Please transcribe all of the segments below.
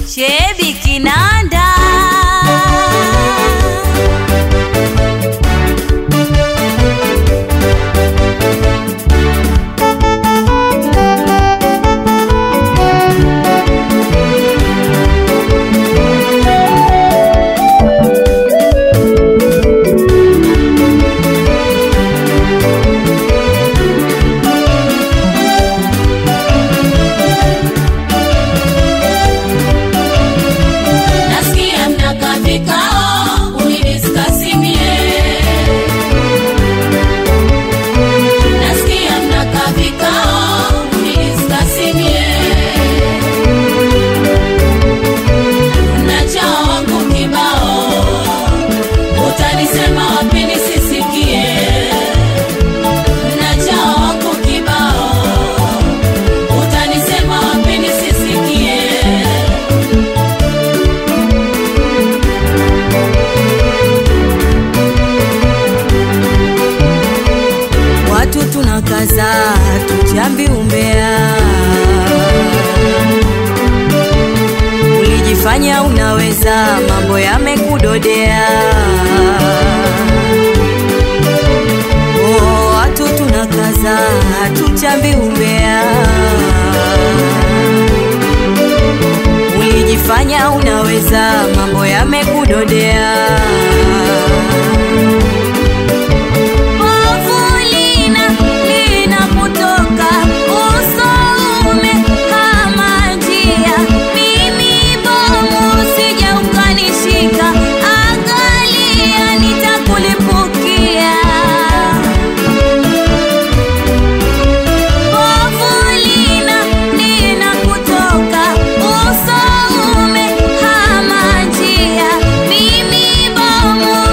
Shebi Kinanda. Tunakaza tujambi umbea, ulijifanya unaweza, mambo yamekudodea. Oh, watu tunakaza tujambi umbea, ulijifanya unaweza, mambo yamekudodea. Mimi bomu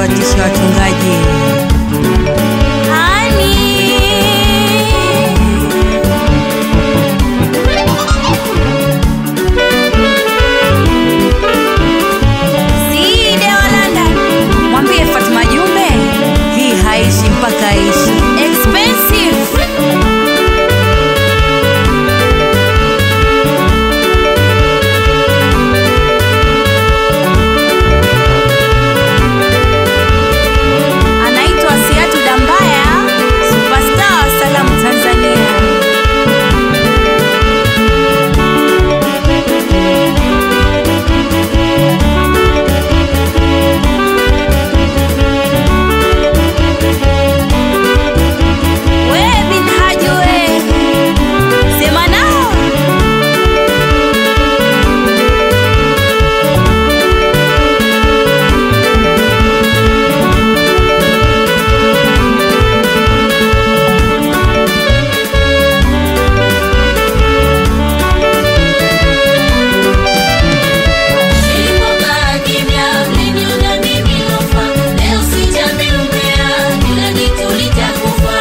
watisha wachungaji. Side wa London, Mwambie Fatuma Jumbe, hii haishi mpaka ishi. expensive. Anaitwa Siatu Dambaya, superstar wa Salamu Tanzania. We bin Haji we, sema nao. Nilipokaa kimya, mliniona mimi lofa. Leo sijambi umbea, kila kitu litakufa.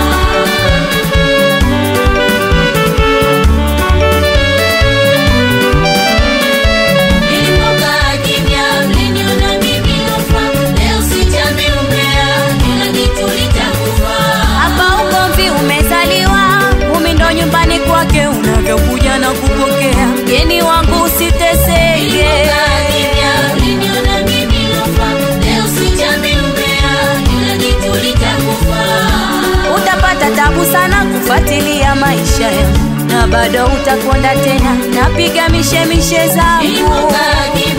Nilipokaa kimya, mliniona mimi lofa. Leo sijambi umbea, kila kitu litakufa. Hapa ugomvi umezaliwa, umi ndo nyumbani kwake, unavyokuja na kupokea mgeni wangu usiteseke. Nilipokaa kimya, mliniona mimi lofa. Leo sijambi umbea, kila kitu litakufa. Utapata tabu sana kufuatilia maisha yangu, na bado utakonda tena, napiga mishemishe zangu. Nilipokaa kimya